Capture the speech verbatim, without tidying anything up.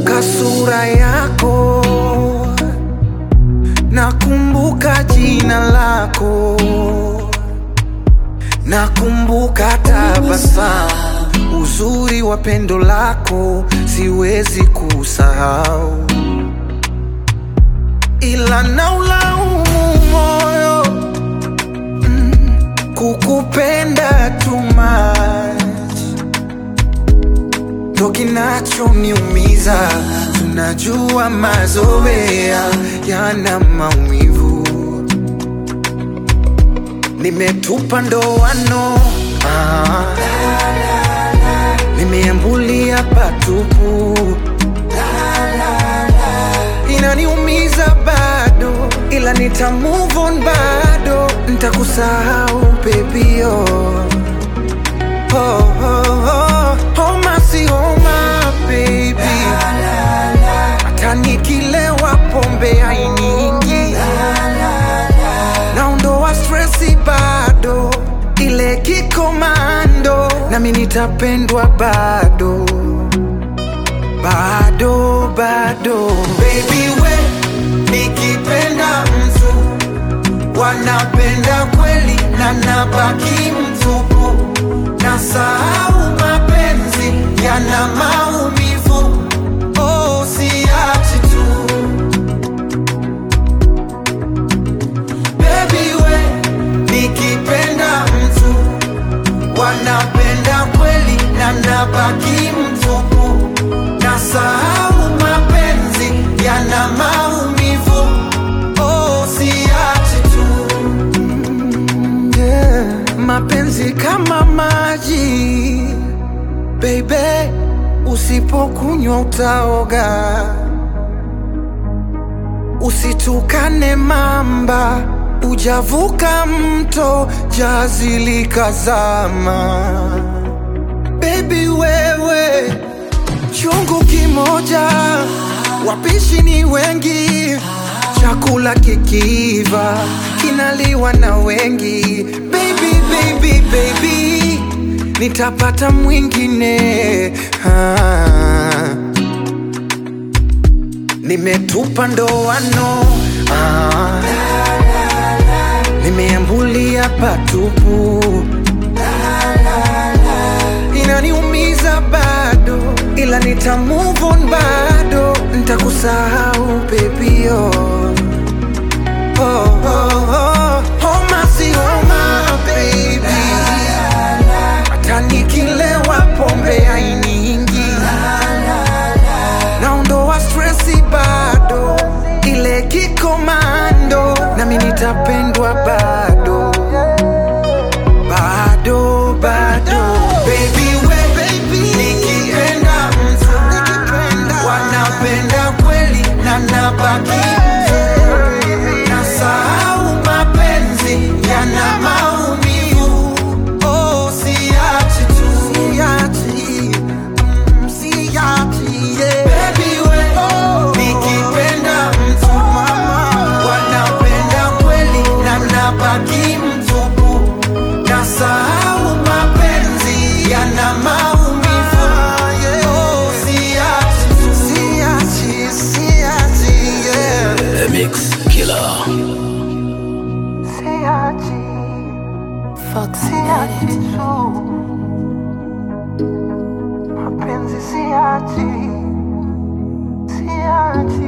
nakumbuka sura yako, nakumbuka jina lako, nakumbuka tabasamu, uzuri wa pendo lako siwezi kusahau, ila naulaumu moyo mm, kukupenda too much ndo kinachoniumiza. Tunajua mazoea yana maumivu, nimetupa ndoano ah, nimeambulia patupu, inaniumiza bado, ila nita move on bado, nitakusahau baby oh. Oh, oh, oh, homa si homa baby, hata nikilewa pombe hainiingi, naondoa stressi bado, ile kikomando, nami nitapendwa bado bado bado. Baby we, nikipenda mtu wanapenda kweli na nabaki mtupu, nasahau mapenzi yana maumivu. Oh, siachi tu baby we, nikipenda mtu wanapenda kweli na nabaki mtupu, nasahau mapenzi yana maumivu. Oh, siachi tu mm, yeah. Mapenzi kama maji baby, usipokunywa utaoga, usitukane mamba, ujavuka mto jazi likazama. Baby wewe, chungu kimoja, wapishi ni wengi, chakula kikiiva kinaliwa na wengi. Baby, baby, baby, nitapata mwingine ah. Nimetupa ndoano ah. Nimeambulia patupu, inaniumiza bado, ila nita move on bado, nitakusahau baby oh. Oh, oh, oh, homa si homa baby, hata nikilewa pombe hainiingi, naondoa stressi bado, ile kikomando, nami nitapendwa bado bado bado. Baby we, baby, nikipenda mtu wanapenda kweli na nabaki, nasahau mapenzi yana maumivu. Oh, siachi tu, siachi mm, siachi yeah. Baby we, oh, nikipenda mtu wanapenda kweli na nabaki mtupu, nasahau mapenzi yana maumivu. Oh, siachi tu, siachi, siachi yeah. The Mix Killer. Siachi, Fox siachi Made. tu, mapenzi siachi, siachi.